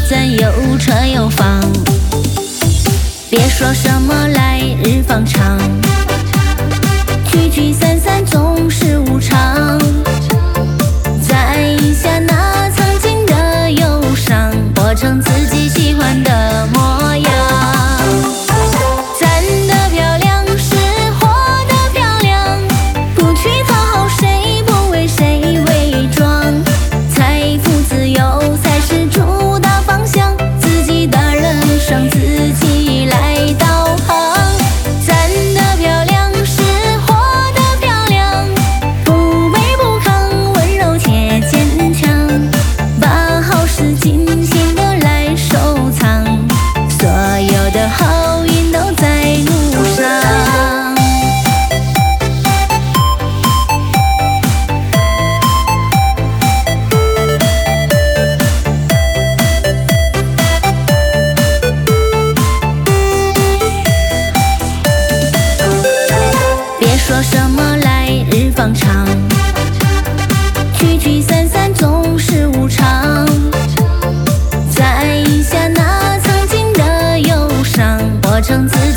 咱有车有房，别说什么来日方长，聚聚散散总是无常。在一下那曾经的忧伤，活成自己喜欢的模样。站得漂亮是活得漂亮，不去讨好谁，不为谁伪装。财富自由才是主导方向，自己的人生自己来导航。站得漂亮是活得漂亮，不卑不亢，温柔且坚强，把好事尽情的来收藏，所有的好运都在路上。别说什么来日方长，聚聚散散总是无常。在一下那曾经的忧伤，活成自